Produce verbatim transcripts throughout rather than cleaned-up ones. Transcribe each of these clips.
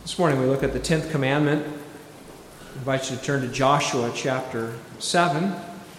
This morning we look at the tenth commandment. I invite you to turn to Joshua chapter seven.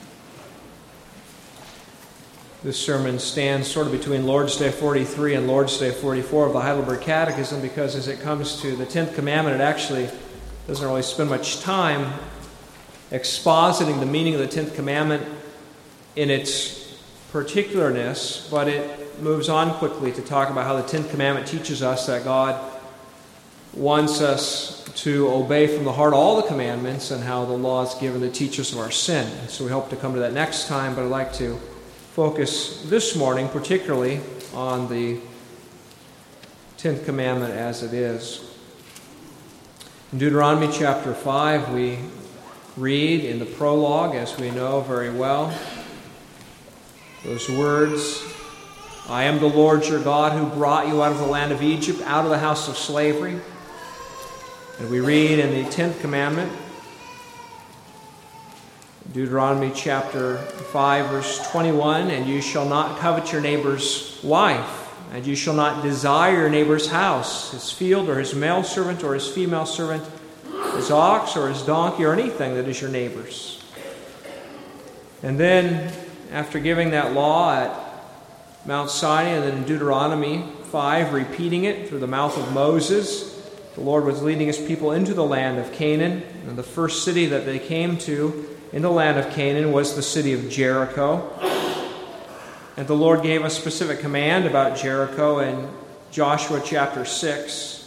This sermon stands sort of between Lord's Day forty-three and Lord's Day forty-four of the Heidelberg Catechism, because as it comes to the tenth commandment, it actually doesn't really spend much time expositing the meaning of the tenth commandment in its particularness, but it moves on quickly to talk about how the tenth commandment teaches us that God wants us to obey from the heart all the commandments, and how the law is given to teach us of our sin. So we hope to come to that next time, but I'd like to focus this morning particularly on the tenth commandment as it is. In Deuteronomy chapter five, we read in the prologue, as we know very well, those words, "I am the Lord your God who brought you out of the land of Egypt, out of the house of slavery." And we read in the tenth commandment, Deuteronomy chapter five, verse twenty-one, "And you shall not covet your neighbor's wife, and you shall not desire your neighbor's house, his field, or his male servant, or his female servant, his ox, or his donkey, or anything that is your neighbor's." And then, after giving that law at Mount Sinai, and then in Deuteronomy five, repeating it through the mouth of Moses, the Lord was leading his people into the land of Canaan, and the first city that they came to in the land of Canaan was the city of Jericho. And the Lord gave a specific command about Jericho in Joshua chapter six.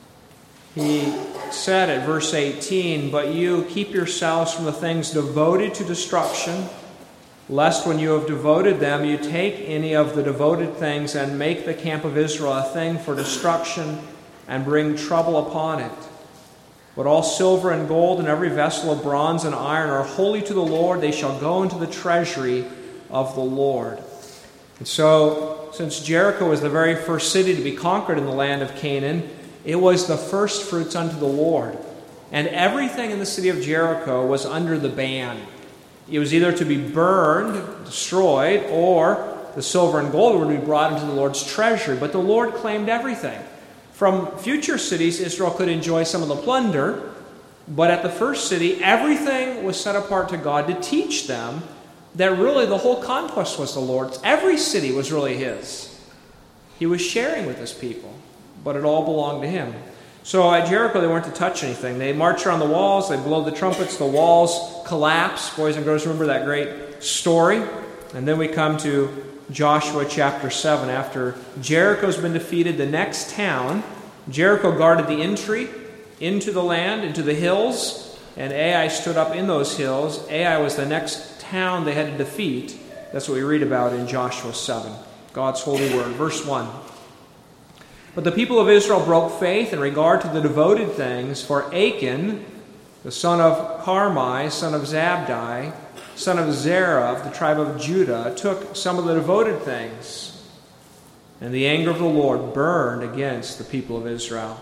He said at verse eighteen, "But you keep yourselves from the things devoted to destruction, lest when you have devoted them, you take any of the devoted things and make the camp of Israel a thing for destruction and bring trouble upon it. But all silver and gold and every vessel of bronze and iron are holy to the Lord. They shall go into the treasury of the Lord." And so, since Jericho was the very first city to be conquered in the land of Canaan, it was the first fruits unto the Lord. And everything in the city of Jericho was under the ban. It was either to be burned, destroyed, or the silver and gold would be brought into the Lord's treasury. But the Lord claimed everything. From future cities, Israel could enjoy some of the plunder, but at the first city, everything was set apart to God to teach them that really the whole conquest was the Lord's. Every city was really His. He was sharing with His people, but it all belonged to Him. So at Jericho, they weren't to touch anything. They march around the walls, they blow the trumpets, the walls collapse. Boys and girls, remember that great story? And then we come to Joshua chapter seven. After Jericho's been defeated, the next town, Jericho guarded the entry into the land, into the hills, and Ai stood up in those hills. Ai was the next town they had to defeat. That's what we read about in Joshua seven, God's holy word. Verse one. "But the people of Israel broke faith in regard to the devoted things, for Achan, the son of Carmi, son of Zabdi, son of Zerah of the tribe of Judah, took some of the devoted things. And the anger of the Lord burned against the people of Israel.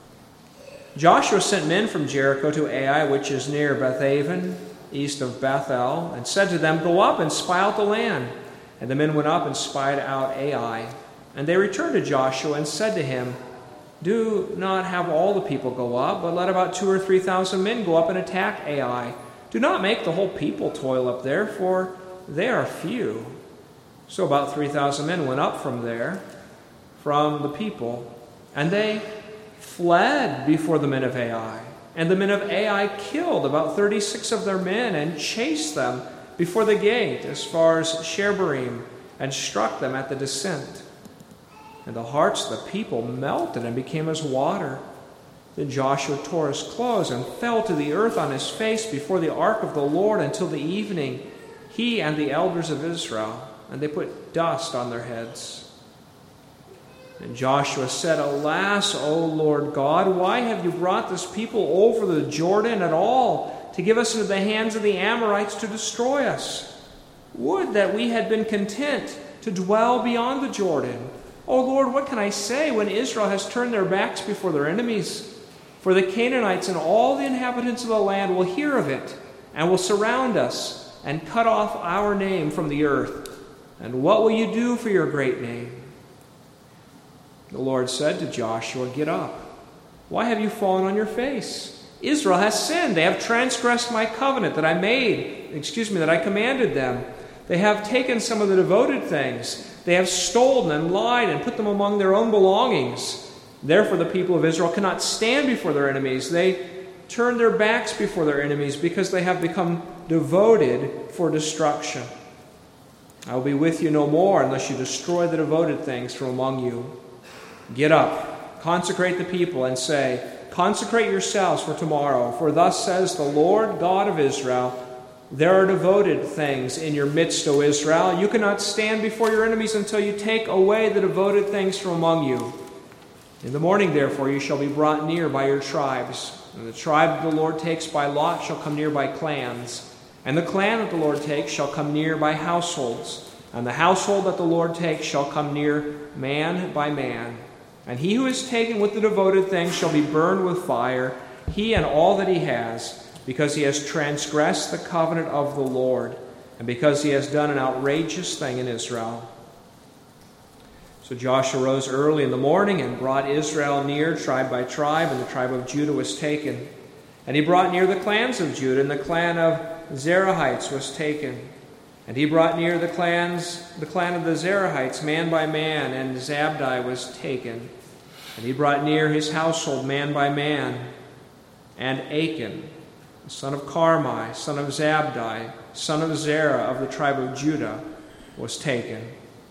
Joshua sent men from Jericho to Ai, which is near Bethaven, east of Bethel, and said to them, 'Go up and spy out the land.' And the men went up and spied out Ai. And they returned to Joshua and said to him, 'Do not have all the people go up, but let about two or three thousand men go up and attack Ai. Do not make the whole people toil up there, for they are few.' So about three thousand men went up from there, from the people, and they fled before the men of Ai. And the men of Ai killed about thirty-six of their men and chased them before the gate as far as Shebarim, and struck them at the descent. And the hearts of the people melted and became as water. Then Joshua tore his clothes and fell to the earth on his face before the ark of the Lord until the evening, he and the elders of Israel, and they put dust on their heads. And Joshua said, 'Alas, O Lord God, why have you brought this people over the Jordan at all, to give us into the hands of the Amorites to destroy us? Would that we had been content to dwell beyond the Jordan. O Lord, what can I say when Israel has turned their backs before their enemies? For the Canaanites and all the inhabitants of the land will hear of it, and will surround us, and cut off our name from the earth. And what will you do for your great name?' The Lord said to Joshua, 'Get up, Why have you fallen on your face? Israel has sinned. They have transgressed my covenant that I made, excuse me, that I commanded them. They have taken some of the devoted things. They have stolen and lied and put them among their own belongings. Therefore the people of Israel cannot stand before their enemies. They turn their backs before their enemies because they have become devoted for destruction. I will be with you no more unless you destroy the devoted things from among you. Get up, consecrate the people, and say, consecrate yourselves for tomorrow, for thus says the Lord God of Israel, there are devoted things in your midst, O Israel. You cannot stand before your enemies until you take away the devoted things from among you. In the morning, therefore, you shall be brought near by your tribes. And the tribe that the Lord takes by lot shall come near by clans. And the clan that the Lord takes shall come near by households. And the household that the Lord takes shall come near man by man. And he who is taken with the devoted things shall be burned with fire, he and all that he has, because he has transgressed the covenant of the Lord, and because he has done an outrageous thing in Israel. So Joshua rose early in the morning and brought Israel near, tribe by tribe, and the tribe of Judah was taken. And he brought near the clans of Judah, and the clan of Zerahites was taken. And he brought near the clans, the clan of the Zerahites, man by man, and Zabdi was taken. And he brought near his household, man by man, and Achan, the son of Carmi, son of Zabdi, son of Zerah of the tribe of Judah, was taken.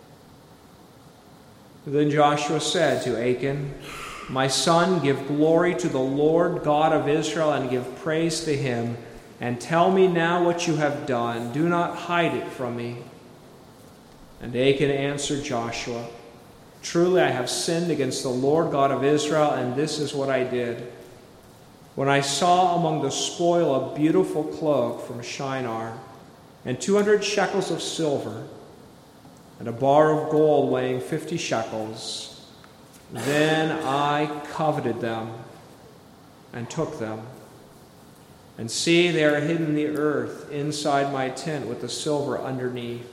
Then Joshua said to Achan, my son, give glory to the Lord God of Israel and give praise to him. And tell me now what you have done. Do not hide it from me. And Achan answered Joshua, truly I have sinned against the Lord God of Israel, and this is what I did. When I saw among the spoil a beautiful cloak from Shinar, and two hundred shekels of silver, and a bar of gold weighing fifty shekels, then I coveted them and took them. And see, they are hidden in the earth inside my tent with the silver underneath.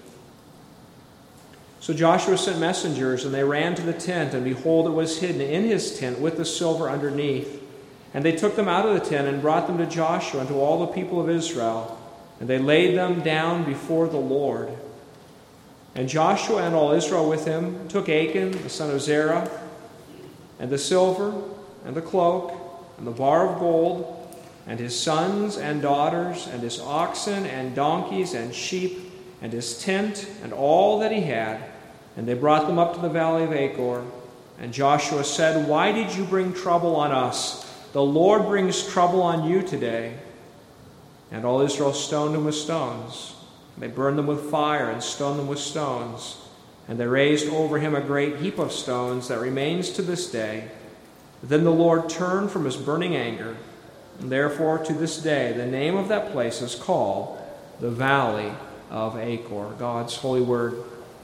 So Joshua sent messengers, and they ran to the tent, and behold, it was hidden in his tent with the silver underneath. And they took them out of the tent and brought them to Joshua and to all the people of Israel, and they laid them down before the Lord. And Joshua and all Israel with him took Achan, the son of Zerah, and the silver, and the cloak, and the bar of gold, and his sons and daughters, and his oxen and donkeys and sheep, and his tent, and all that he had, and they brought them up to the valley of Achor. And Joshua said, why did you bring trouble on us? The Lord brings trouble on you today. And all Israel stoned him with stones. They burned them with fire and stoned them with stones. And they raised over him a great heap of stones that remains to this day. Then the Lord turned from his burning anger. And therefore to this day the name of that place is called the Valley of Achor. God's holy word.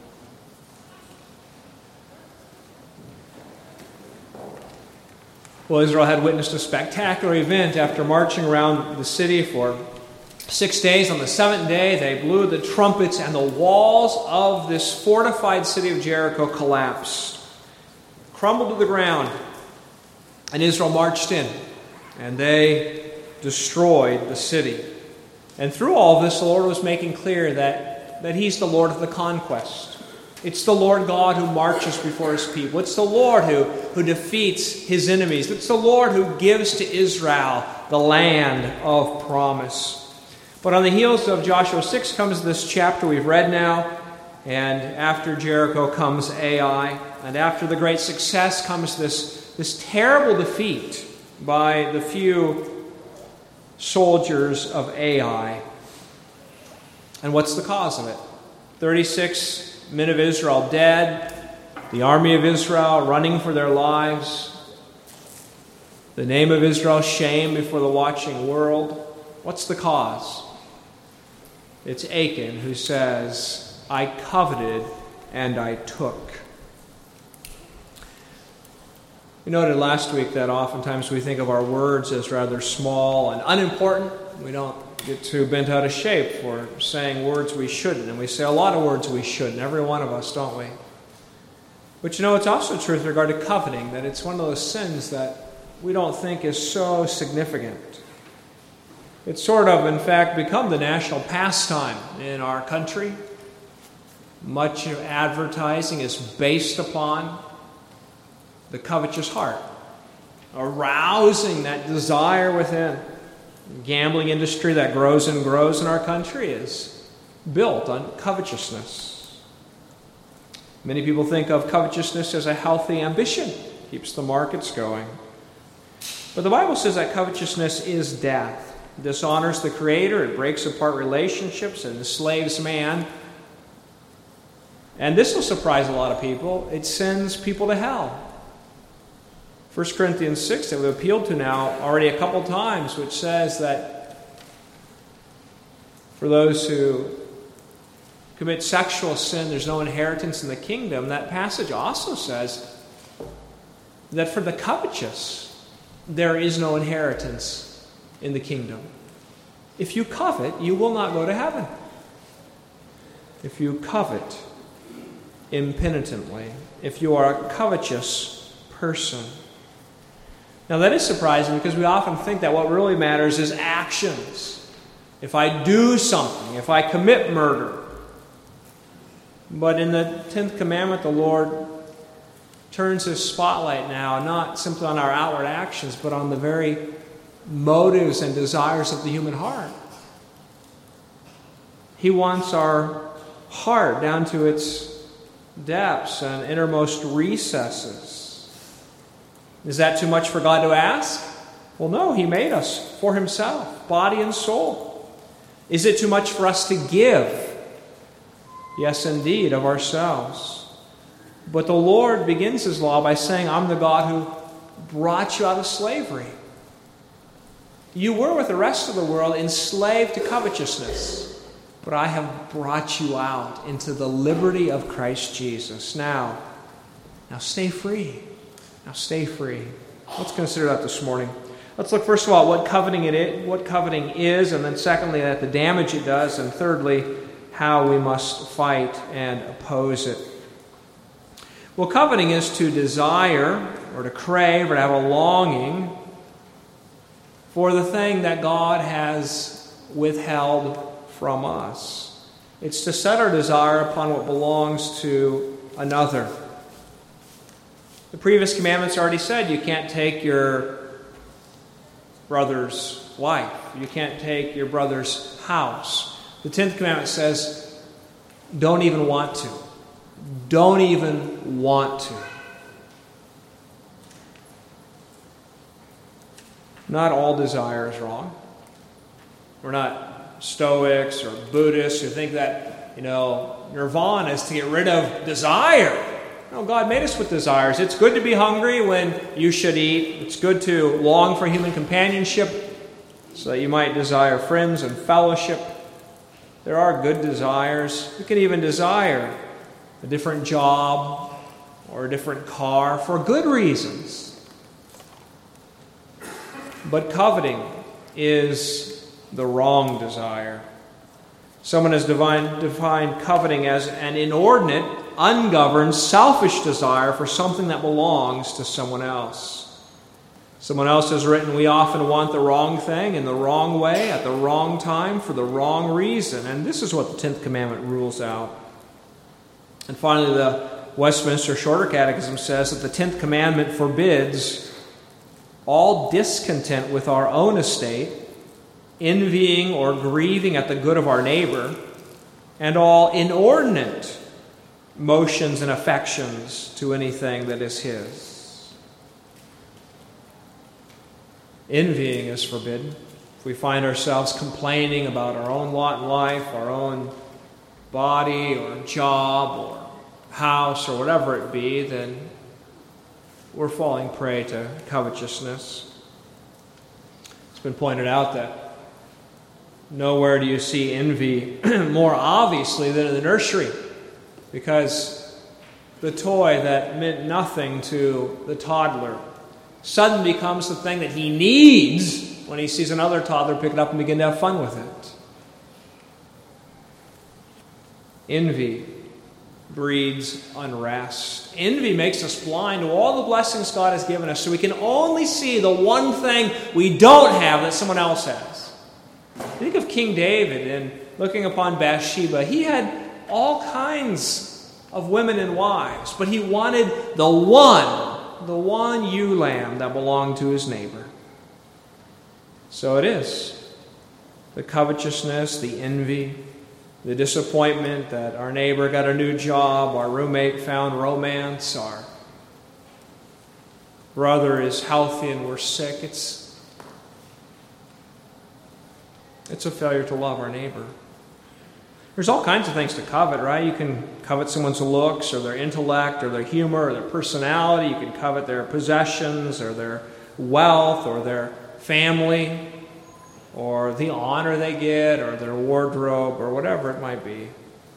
Well, Israel had witnessed a spectacular event after marching around the city for six days. On the seventh day, they blew the trumpets, and the walls of this fortified city of Jericho collapsed, crumbled to the ground, and Israel marched in, and they destroyed the city. And through all this, the Lord was making clear that, that He's the Lord of the conquest. It's the Lord God who marches before His people. It's the Lord who, who defeats His enemies. It's the Lord who gives to Israel the land of promise. But on the heels of Joshua six comes this chapter we've read now, and after Jericho comes Ai, and after the great success comes this, this terrible defeat by the few soldiers of Ai. And what's the cause of it? thirty-six men of Israel dead, the army of Israel running for their lives, the name of Israel shamed before the watching world. What's the cause? It's Achan who says, I coveted and I took. We noted last week that oftentimes we think of our words as rather small and unimportant. We don't get too bent out of shape for saying words we shouldn't. And we say a lot of words we shouldn't, every one of us, don't we? But you know, it's also true with regard to coveting, that it's one of those sins that we don't think is so significant. It's sort of, in fact, become the national pastime in our country. Much of advertising is based upon the covetous heart, arousing that desire within. The gambling industry that grows and grows in our country is built on covetousness. Many people think of covetousness as a healthy ambition. Keeps the markets going. But the Bible says that covetousness is death. It dishonors the Creator. It breaks apart relationships and enslaves man. And this will surprise a lot of people. It sends people to hell. First Corinthians six that we've appealed to now already a couple times, which says that for those who commit sexual sin, there's no inheritance in the kingdom. That passage also says that for the covetous, there is no inheritance in the kingdom. If you covet, you will not go to heaven. If you covet impenitently, if you are a covetous person. Now that is surprising because we often think that what really matters is actions. If I do something, if I commit murder. But in the tenth commandment, the Lord turns His spotlight now not simply on our outward actions, but on the very motives and desires of the human heart. He wants our heart down to its depths and innermost recesses. Is that too much for God to ask? Well, no, He made us for Himself, body and soul. Is it too much for us to give? Yes, indeed, of ourselves. But the Lord begins His law by saying, I'm the God who brought you out of slavery. You were with the rest of the world enslaved to covetousness, but I have brought you out into the liberty of Christ Jesus. Now, now stay free. Now stay free. Let's consider that this morning. Let's look first of all at what coveting it is, what coveting is, and then secondly at the damage it does, and thirdly how we must fight and oppose it. Well, coveting is to desire or to crave or to have a longing for the thing that God has withheld from us. It's to set our desire upon what belongs to another. The previous commandments already said you can't take your brother's wife. You can't take your brother's house. The tenth commandment says don't even want to. Don't even want to. Not all desire is wrong. We're not Stoics or Buddhists who think that, you know, nirvana is to get rid of desire. No, God made us with desires. It's good to be hungry when you should eat. It's good to long for human companionship so that you might desire friends and fellowship. There are good desires. You can even desire a different job or a different car for good reasons. But coveting is the wrong desire. Someone has defined, defined coveting as an inordinate, ungoverned, selfish desire for something that belongs to someone else. Someone else has written, we often want the wrong thing in the wrong way, at the wrong time, for the wrong reason. And this is what the tenth commandment rules out. And finally, the Westminster Shorter Catechism says that the tenth commandment forbids all discontent with our own estate, envying or grieving at the good of our neighbor, and all inordinate motions and affections to anything that is his. Envying is forbidden. If we find ourselves complaining about our own lot in life, our own body or job or house or whatever it be, then we're falling prey to covetousness. It's been pointed out that nowhere do you see envy more obviously than in the nursery, because the toy that meant nothing to the toddler suddenly becomes the thing that he needs when he sees another toddler pick it up and begin to have fun with it. Envy breeds unrest. Envy makes us blind to all the blessings God has given us, so we can only see the one thing we don't have that someone else has. Think of King David and looking upon Bathsheba. He had all kinds of women and wives, but he wanted the one, the one ewe lamb that belonged to his neighbor. So it is. The covetousness, the envy, the disappointment that our neighbor got a new job, our roommate found romance, our brother is healthy and we're sick. It's, it's a failure to love our neighbor. There's all kinds of things to covet, right? You can covet someone's looks or their intellect or their humor or their personality. You can covet their possessions or their wealth or their family or the honor they get or their wardrobe or whatever it might be.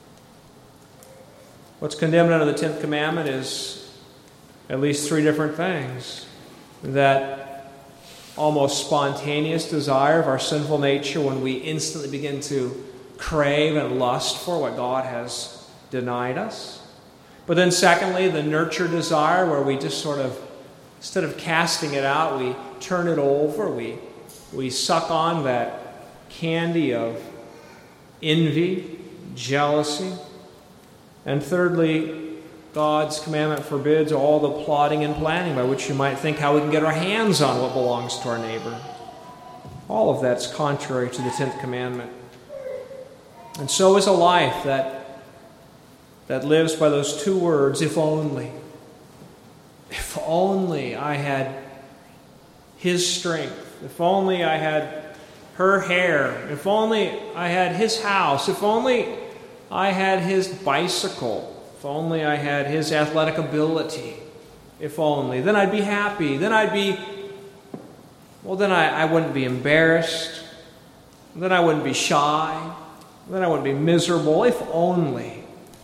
What's condemned under the tenth commandment is at least three different things. That almost spontaneous desire of our sinful nature when we instantly begin to crave and lust for what God has denied us. But then secondly, the nurture desire where we just sort of, instead of casting it out, we turn it over, we We suck on that candy of envy, jealousy. And thirdly, God's commandment forbids all the plotting and planning by which you might think how we can get our hands on what belongs to our neighbor. All of that's contrary to the tenth commandment. And so is a life that, that lives by those two words, if only. If only I had his strength. If only I had her hair. If only I had his house. If only I had his bicycle. If only I had his athletic ability. If only. Then I'd be happy. Then I'd be, well, then I, I wouldn't be embarrassed. Then I wouldn't be shy. Then I wouldn't be miserable. If only.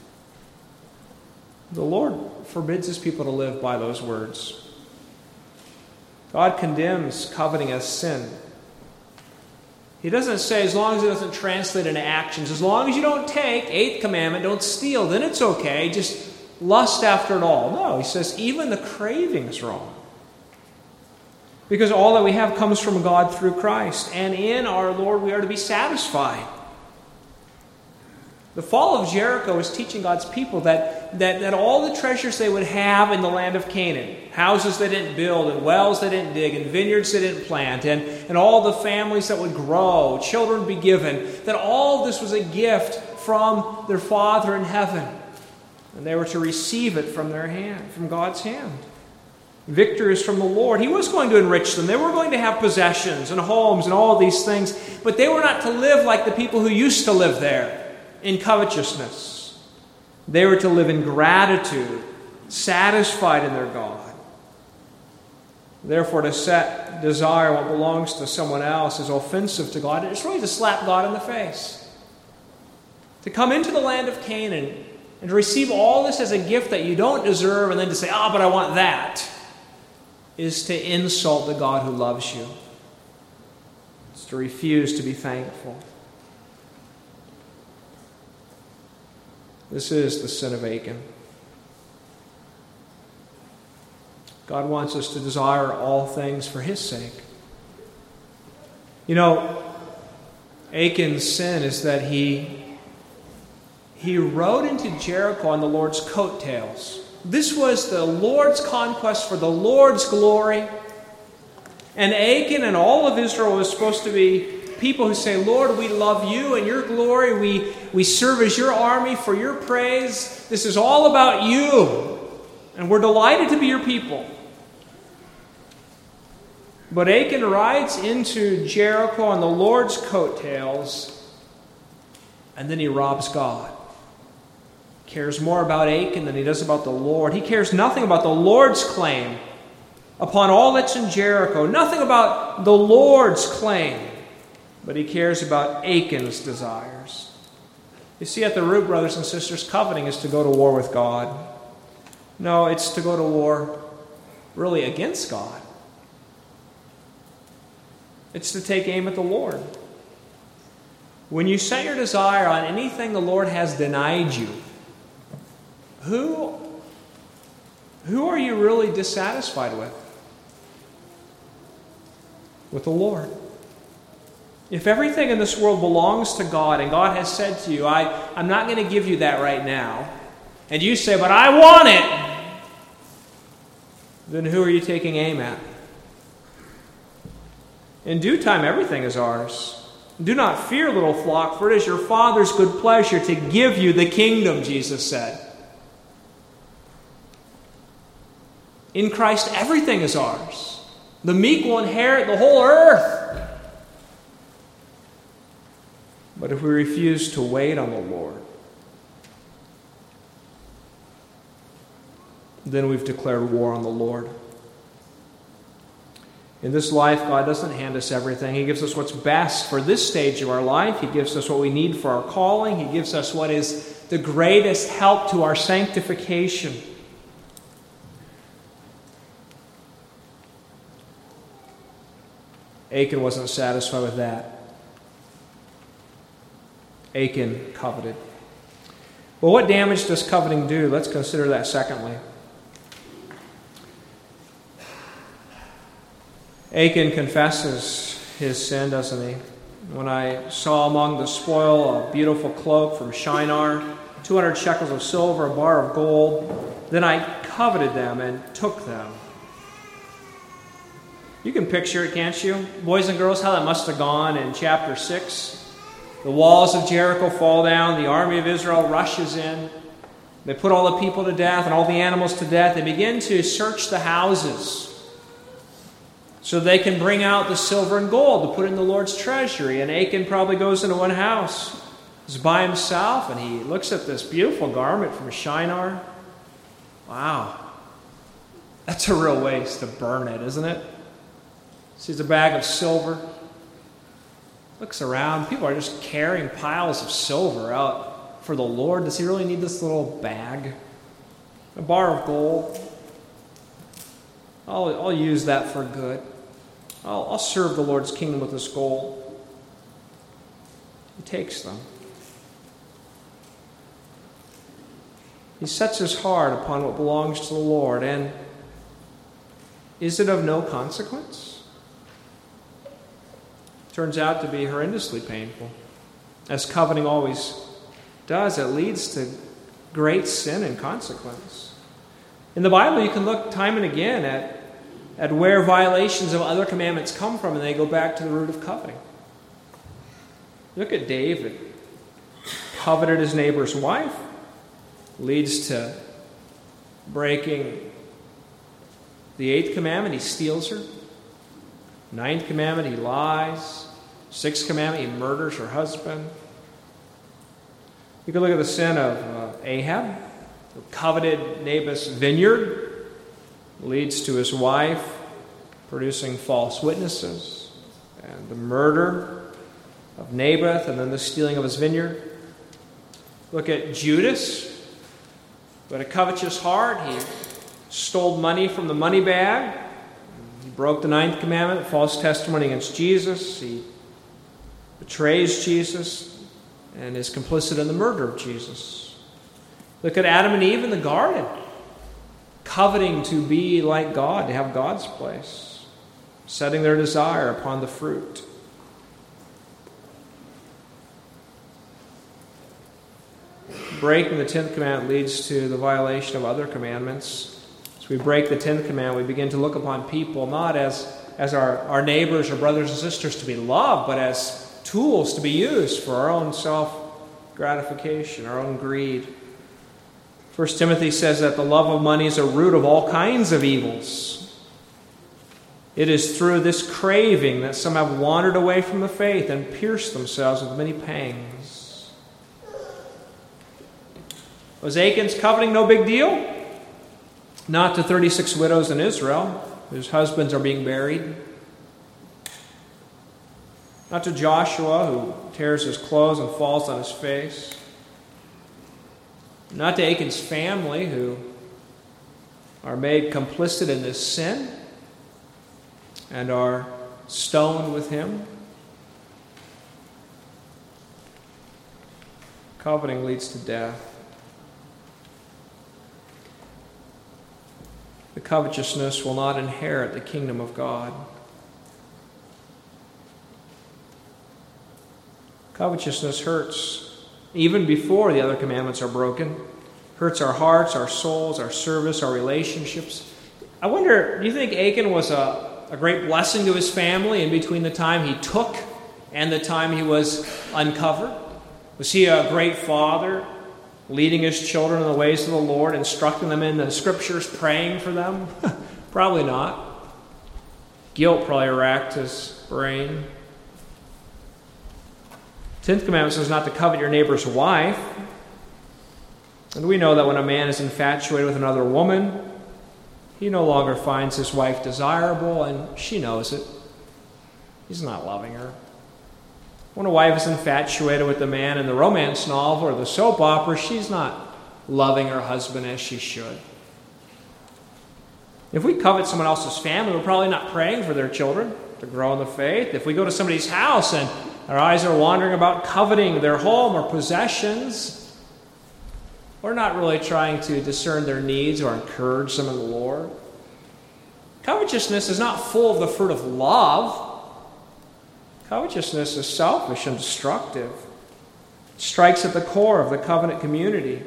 The Lord forbids his people to live by those words. God condemns coveting as sin. He doesn't say as long as it doesn't translate into actions, as long as you don't take, eighth commandment, don't steal, then it's okay, just lust after it all. No, he says even the craving is wrong. Because all that we have comes from God through Christ, and in our Lord we are to be satisfied. The fall of Jericho is teaching God's people that, that, that all the treasures they would have in the land of Canaan, houses they didn't build, and wells they didn't dig, and vineyards they didn't plant, and, and all the families that would grow, children be given, that all this was a gift from their Father in heaven. And they were to receive it from their hand, from God's hand. Victory is from the Lord. He was going to enrich them. They were going to have possessions and homes and all these things, but they were not to live like the people who used to live there. In covetousness. They were to live in gratitude, satisfied in their God. Therefore, to set desire what belongs to someone else is offensive to God. It's really to slap God in the face. To come into the land of Canaan and to receive all this as a gift that you don't deserve and then to say, ah, oh, but I want that, is to insult the God who loves you. It's to refuse to be thankful. This is the sin of Achan. God wants us to desire all things for his sake. You know, Achan's sin is that he, he rode into Jericho on the Lord's coattails. This was the Lord's conquest for the Lord's glory. And Achan and all of Israel was supposed to be people who say, Lord, we love you and your glory. We, we serve as your army for your praise. This is all about you. And we're delighted to be your people. But Achan rides into Jericho on the Lord's coattails, and then he robs God. He cares more about Achan than he does about the Lord. He cares nothing about the Lord's claim upon all that's in Jericho. Nothing about the Lord's claim. But he cares about Achan's desires. You see, at the root, brothers and sisters, coveting is to go to war with God. No, it's to go to war really against God. It's to take aim at the Lord. When you set your desire on anything the Lord has denied you, who, who are you really dissatisfied with? With the Lord. If everything in this world belongs to God and God has said to you, I, I'm not going to give you that right now, and you say, but I want it, then who are you taking aim at? In due time, everything is ours. Do not fear, little flock, for it is your Father's good pleasure to give you the kingdom, Jesus said. In Christ, everything is ours. The meek will inherit the whole earth. But if we refuse to wait on the Lord, then we've declared war on the Lord. In this life, God doesn't hand us everything. He gives us what's best for this stage of our life. He gives us what we need for our calling. He gives us what is the greatest help to our sanctification. Achan wasn't satisfied with that. Achan coveted. Well, what damage does coveting do? Let's consider that secondly. Achan confesses his sin, doesn't he? When I saw among the spoil a beautiful cloak from Shinar, two hundred shekels of silver, a bar of gold, then I coveted them and took them. You can picture it, can't you? Boys and girls, how that must have gone in chapter six. The walls of Jericho fall down. The army of Israel rushes in. They put all the people to death and all the animals to death. They begin to search the houses so they can bring out the silver and gold to put in the Lord's treasury. And Achan probably goes into one house. He's by himself and he looks at this beautiful garment from Shinar. Wow. That's a real waste to burn it, isn't it? Sees a bag of silver. Looks around. People are just carrying piles of silver out for the Lord. Does he really need this little bag? A bar of gold. I'll, I'll use that for good. I'll, I'll serve the Lord's kingdom with this gold. He takes them. He sets his heart upon what belongs to the Lord. And is it of no consequence? Turns out to be horrendously painful. As coveting always does, it leads to great sin and consequence. In the Bible, you can look time and again at, at where violations of other commandments come from, and they go back to the root of coveting. Look at David. Coveted his neighbor's wife. Leads to breaking the eighth commandment. He steals her. Ninth commandment, he lies. Sixth commandment, he murders her husband. You can look at the sin of uh, Ahab, who coveted Naboth's vineyard, leads to his wife producing false witnesses, and the murder of Naboth, and then the stealing of his vineyard. Look at Judas, who had a covetous heart. He stole money from the money bag. He broke the ninth commandment, false testimony against Jesus. He betrays Jesus and is complicit in the murder of Jesus. Look at Adam and Eve in the garden, coveting to be like God, to have God's place, setting their desire upon the fruit. Breaking the tenth commandment leads to the violation of other commandments. As we break the tenth commandment, we begin to look upon people not as, as our, our neighbors or brothers and sisters to be loved, but as tools to be used for our own self-gratification, our own greed. First Timothy says that the love of money is a root of all kinds of evils. It is through this craving that some have wandered away from the faith and pierced themselves with many pangs. Was Achan's coveting no big deal? Not to thirty-six widows in Israel, whose husbands are being buried. Not to Joshua, who tears his clothes and falls on his face. Not to Achan's family, who are made complicit in this sin and are stoned with him. Coveting leads to death. covetousness will not inherit the kingdom of God. Covetousness hurts even before the other commandments are broken. Hurts our hearts, our souls, our service, our relationships. I wonder, do you think Achan was a, a great blessing to his family in between the time he took and the time he was uncovered? Was he a great father, leading his children in the ways of the Lord, instructing them in the Scriptures, praying for them? Probably not. Guilt probably racked his brain. Tenth commandment says not to covet your neighbor's wife. And we know that when a man is infatuated with another woman, he no longer finds his wife desirable, and she knows it. He's not loving her. When a wife is infatuated with the man in the romance novel or the soap opera, she's not loving her husband as she should. If we covet someone else's family, we're probably not praying for their children to grow in the faith. If we go to somebody's house and our eyes are wandering about coveting their home or possessions, we're not really trying to discern their needs or encourage them in the Lord. Covetousness is not full of the fruit of love. Covetousness is selfish and destructive. It strikes at the core of the covenant community.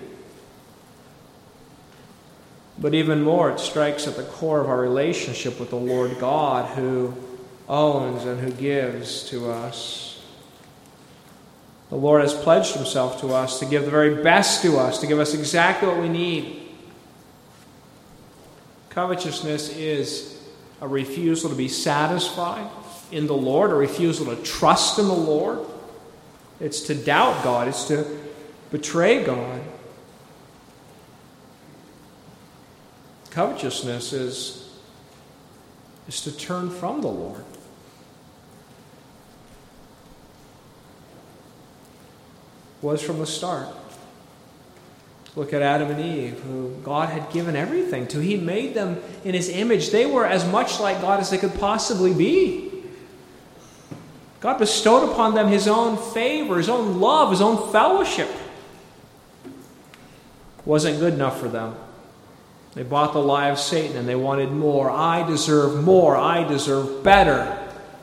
But even more, it strikes at the core of our relationship with the Lord God, who owns and who gives to us. The Lord has pledged himself to us to give the very best to us, to give us exactly what we need. Covetousness is a refusal to be satisfied in the Lord, a refusal to trust in the Lord. It's to doubt God. It's to betray God. Covetousness is, is to turn from the Lord. Was from the start. Look at Adam and Eve, who God had given everything to. He made them in his image. They were as much like God as they could possibly be. God bestowed upon them his own favor, his own love, his own fellowship. Wasn't good enough for them. They bought the lie of Satan and they wanted more. I deserve more. I deserve better.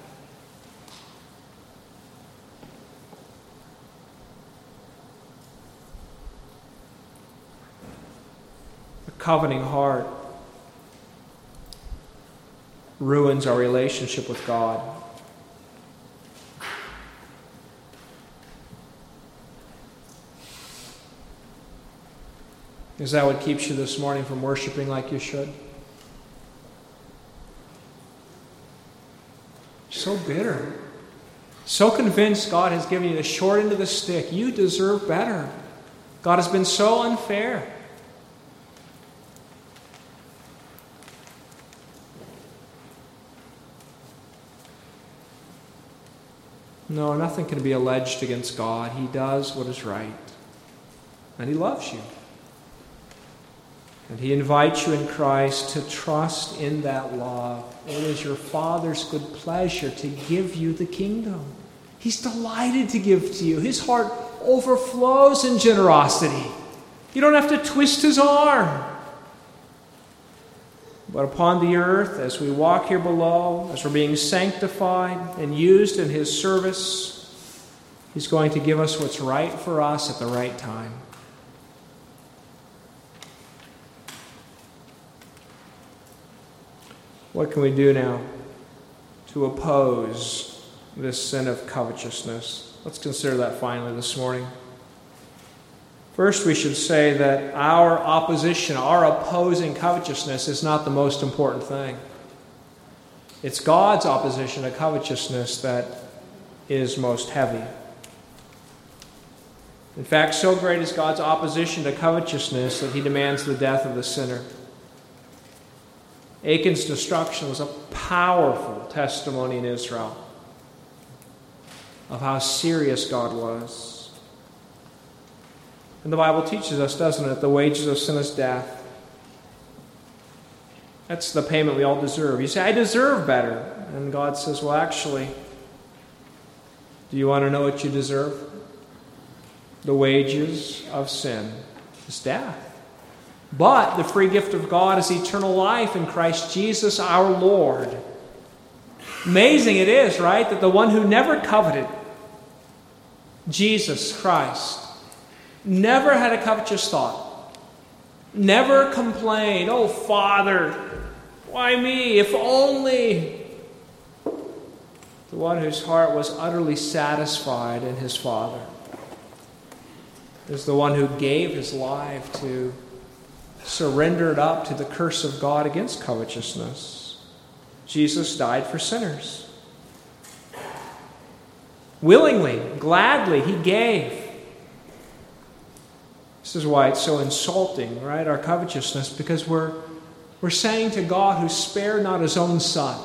Coveting heart ruins our relationship with God. Is that what keeps you this morning from worshiping like you should? So bitter. So convinced God has given you the short end of the stick. You deserve better. God has been so unfair. No, nothing can be alleged against God. He does what is right. And he loves you. And he invites you in Christ to trust in that love. It is your Father's good pleasure to give you the kingdom. He's delighted to give to you. His heart overflows in generosity. You don't have to twist his arm. But upon the earth, as we walk here below, as we're being sanctified and used in his service, he's going to give us what's right for us at the right time. What can we do now to oppose this sin of covetousness? Let's consider that finally this morning. First, we should say that our opposition, our opposing covetousness is not the most important thing. It's God's opposition to covetousness that is most heavy. In fact, so great is God's opposition to covetousness that he demands the death of the sinner. Achan's destruction was a powerful testimony in Israel of how serious God was. And the Bible teaches us, doesn't it, the wages of sin is death. That's the payment we all deserve. You say, I deserve better. And God says, well, actually, do you want to know what you deserve? The wages of sin is death. But the free gift of God is eternal life in Christ Jesus our Lord. Amazing it is, right, that the one who never coveted, Jesus Christ, never had a covetous thought, never complained, "Oh, Father, why me? If only." The one whose heart was utterly satisfied in his Father is the one who gave his life to surrender it up to the curse of God against covetousness. Jesus died for sinners. Willingly, gladly, he gave. This is why it's so insulting, right, our covetousness, because we're, we're saying to God who spared not his own Son,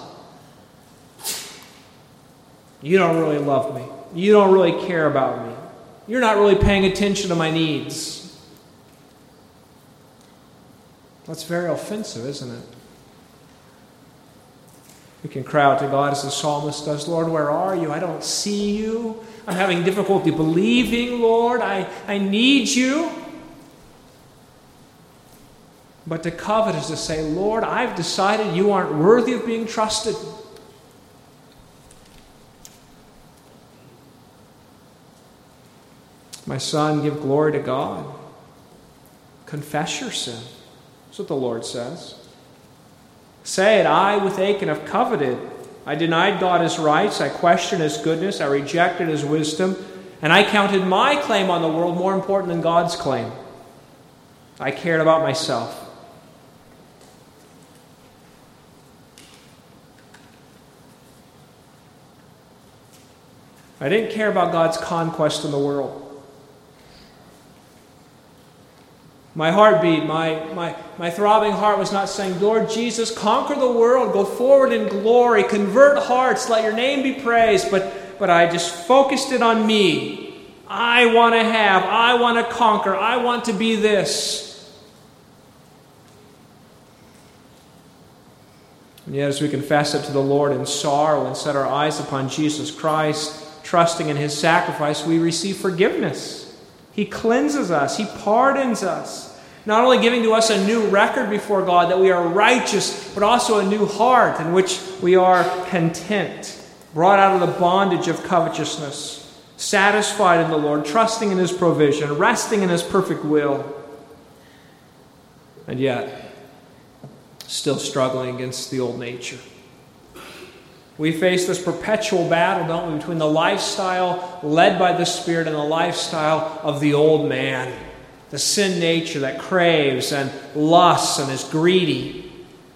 "You don't really love me. You don't really care about me. You're not really paying attention to my needs." That's very offensive, isn't it? We can cry out to God as the psalmist does, "Lord, where are you? I don't see you. I'm having difficulty believing, Lord. I, I need you." But to covet is to say, "Lord, I've decided you aren't worthy of being trusted. My son, give glory to God. Confess your sin." That's what the Lord says. Say it, "I with Achan have coveted. I denied God his rights. I questioned his goodness. I rejected his wisdom. And I counted my claim on the world more important than God's claim. I cared about myself." I didn't care about God's conquest in the world. My heartbeat, my, my, my throbbing heart was not saying, "Lord Jesus, conquer the world, go forward in glory, convert hearts, let your name be praised." But, but I just focused it on me. I want to have, I want to conquer, I want to be this. And yet as we confess it to the Lord in sorrow and set our eyes upon Jesus Christ, trusting in his sacrifice, we receive forgiveness. He cleanses us. He pardons us. Not only giving to us a new record before God that we are righteous, but also a new heart in which we are content, brought out of the bondage of covetousness, satisfied in the Lord, trusting in his provision, resting in his perfect will, and yet still struggling against the old nature. We face this perpetual battle, don't we, between the lifestyle led by the Spirit and the lifestyle of the old man, the sin nature that craves and lusts and is greedy.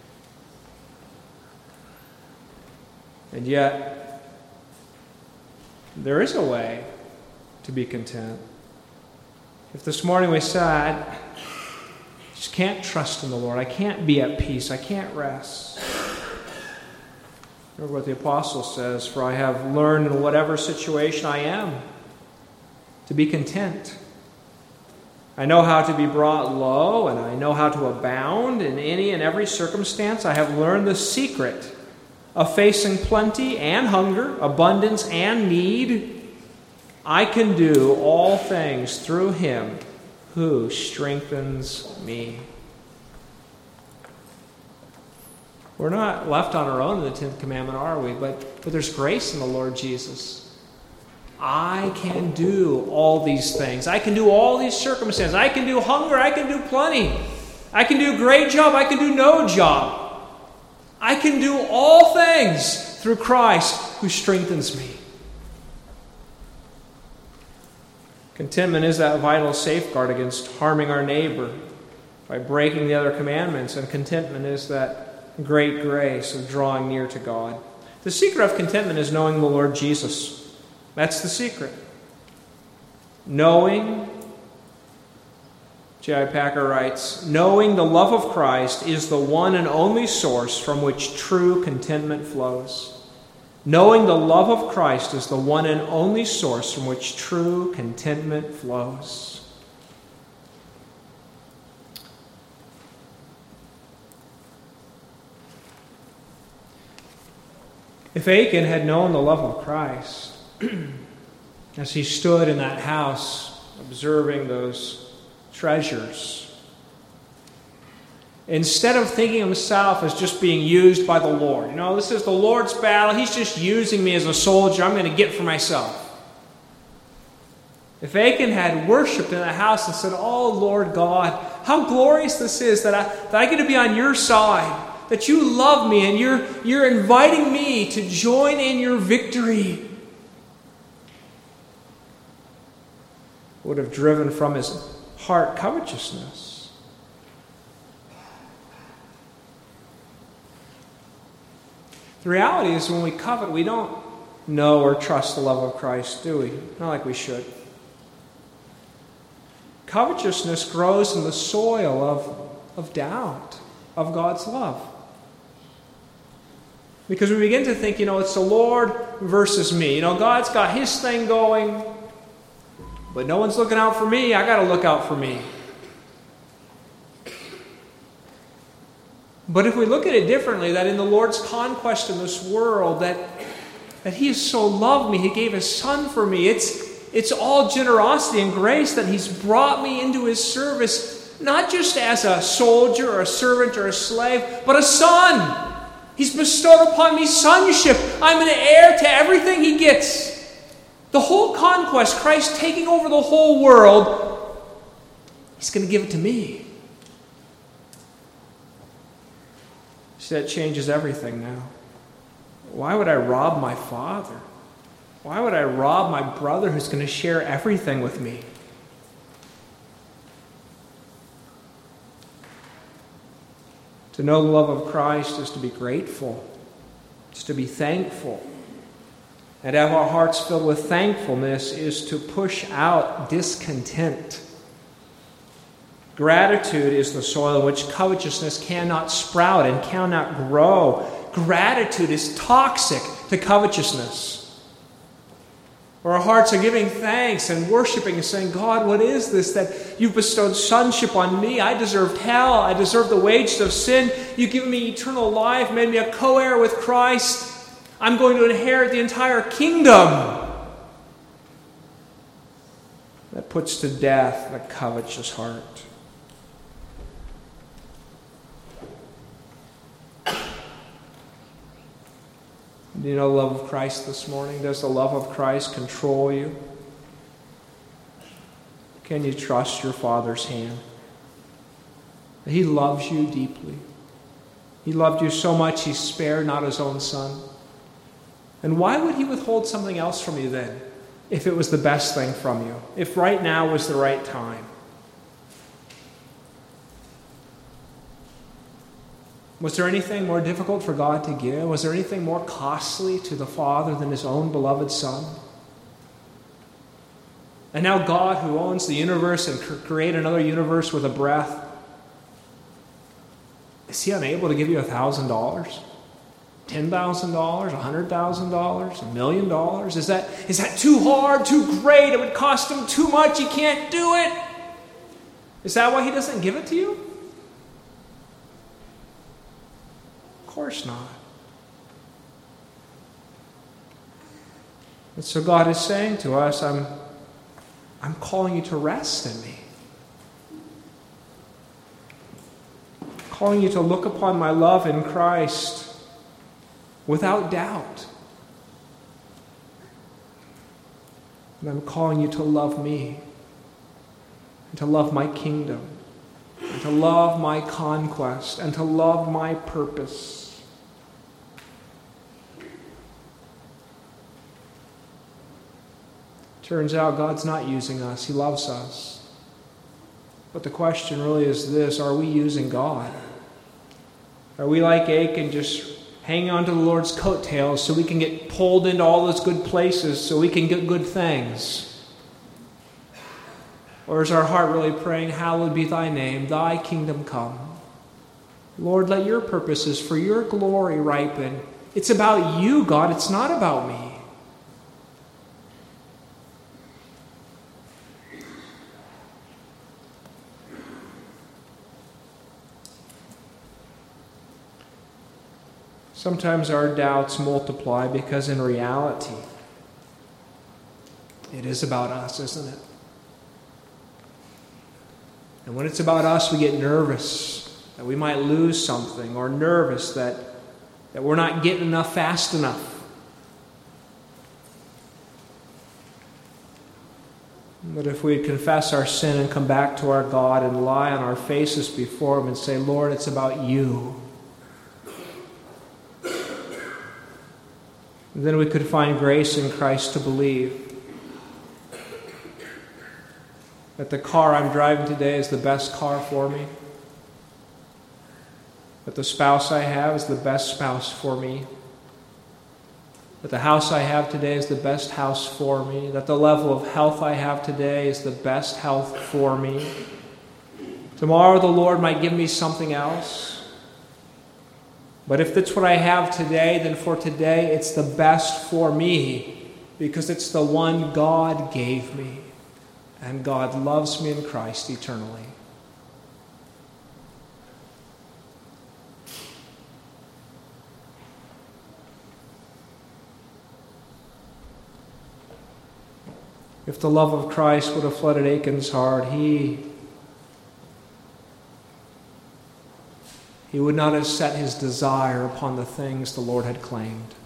And yet, there is a way to be content. If this morning we said, "I just can't trust in the Lord, I can't be at peace, I can't rest," remember what the apostle says, "For I have learned in whatever situation I am to be content. I know how to be brought low, and I know how to abound in any and every circumstance. I have learned the secret of facing plenty and hunger, abundance and need. I can do all things through him who strengthens me." We're not left on our own in the tenth commandment, are we? But, but there's grace in the Lord Jesus. I can do all these things. I can do all these circumstances. I can do hunger. I can do plenty. I can do a great job. I can do no job. I can do all things through Christ who strengthens me. Contentment is that vital safeguard against harming our neighbor by breaking the other commandments. And contentment is that great grace of drawing near to God. The secret of contentment is knowing the Lord Jesus. That's the secret. Knowing, J I Packer writes, knowing the love of Christ is the one and only source from which true contentment flows. Knowing the love of Christ is the one and only source from which true contentment flows. If Achan had known the love of Christ, as he stood in that house observing those treasures, Instead of thinking of himself as just being used by the Lord. You know, this is the Lord's battle. He's just using me as a soldier. I'm going to get for myself. If Achan had worshipped in the house and said, "Oh, Lord God, how glorious this is that I, that I get to be on your side, that you love me and you're, you're inviting me to join in your victory," would have driven from his heart covetousness. The reality is when we covet, we don't know or trust the love of Christ, do we? Not like we should. Covetousness grows in the soil of, of doubt of God's love. Because we begin to think, you know, it's the Lord versus me. You know, God's got his thing going, but no one's looking out for me. I got to look out for me. But if we look at it differently, that in the Lord's conquest in this world, that, that he has so loved me, he gave his Son for me. It's, it's all generosity and grace that he's brought me into his service, not just as a soldier or a servant or a slave, but a son. He's bestowed upon me sonship. I'm an heir to everything he gets. The whole conquest, Christ taking over the whole world, he's going to give it to me. See, that changes everything now. Why would I rob my father? Why would I rob my brother who's going to share everything with me? To know the love of Christ is to be grateful. It's to be thankful. And to have our hearts filled with thankfulness is to push out discontent. Gratitude is the soil in which covetousness cannot sprout and cannot grow. Gratitude is toxic to covetousness. Where our hearts are giving thanks and worshiping and saying, "God, what is this that you've bestowed sonship on me? I deserved hell. I deserved the wages of sin. You've given me eternal life, made me a co-heir with Christ. I'm going to inherit the entire kingdom." That puts to death the covetous heart. Do you know the love of Christ this morning? Does the love of Christ control you? Can you trust your Father's hand? He loves you deeply. He loved you so much he spared not his own Son. And why would he withhold something else from you then, if it was the best thing from you? If right now was the right time? Was there anything more difficult for God to give? Was there anything more costly to the Father than his own beloved Son? And now God, who owns the universe and create another universe with a breath, is he unable to give you a thousand dollars? Ten thousand dollars? A hundred thousand dollars? A million dollars? Is that is that too hard, too great? It would cost him too much. He can't do it. Is that why he doesn't give it to you? Of course not. And so God is saying to us, I'm, I'm calling you to rest in me. I'm calling you to look upon my love in Christ without doubt. And I'm calling you to love me and to love my kingdom and to love my conquest and to love my purpose. Turns out God's not using us. He loves us. But the question really is this: are we using God? Are we like Achan, just hanging on to the Lord's coattails so we can get pulled into all those good places, so we can get good things? Or is our heart really praying, "Hallowed be thy name, thy kingdom come"? Lord, let your purposes for your glory ripen. It's about you, God. It's not about me. Sometimes our doubts multiply because in reality, it is about us, isn't it? And when it's about us, we get nervous. that we might lose something, or nervous that, that we're not getting enough fast enough. But if we'd confess our sin and come back to our God and lie on our faces before Him and say, Lord, it's about You, then we could find grace in Christ to believe that the car I'm driving today is the best car for me, that the spouse I have is the best spouse for me, that the house I have today is the best house for me, that the level of health I have today is the best health for me. Tomorrow the Lord might give me something else, but if that's what I have today, then for today it's the best for me, because it's the one God gave me, and God loves me in Christ eternally. If the love of Christ would have flooded Achan's heart, he, he would not have set his desire upon the things the Lord had claimed.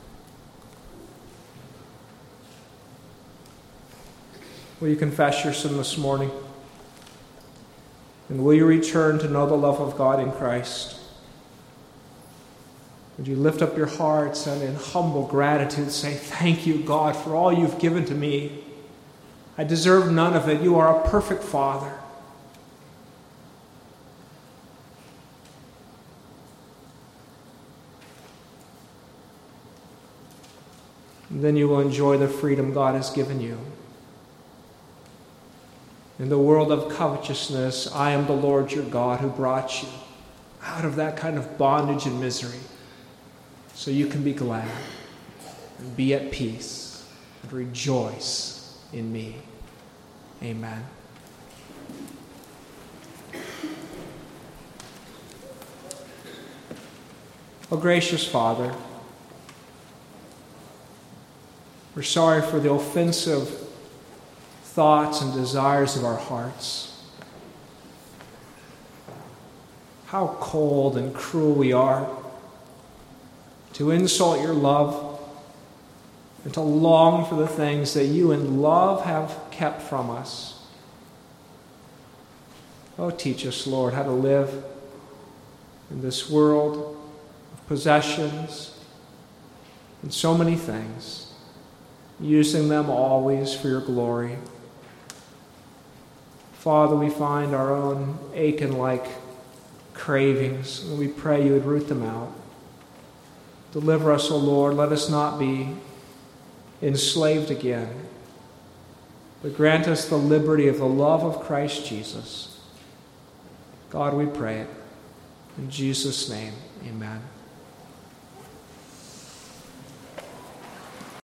Will you confess your sin this morning? And will you return to know the love of God in Christ? Would you lift up your hearts and in humble gratitude say, thank you, God, for all you've given to me. I deserve none of it. You are a perfect Father. And then you will enjoy the freedom God has given you. In the world of covetousness, I am the Lord your God who brought you out of that kind of bondage and misery, so you can be glad and be at peace and rejoice in me. Amen. Oh, gracious Father, we're sorry for the offensive thoughts and desires of our hearts. How cold and cruel we are to insult your love and to long for the things that you in love have kept from us. Oh, teach us, Lord, how to live in this world of possessions and so many things, using them always for your glory. Father, we find our own Achan-like cravings, and we pray you would root them out. Deliver us, O Lord. Let us not be enslaved again, but grant us the liberty of the love of Christ Jesus. God, we pray it. In Jesus' name, amen.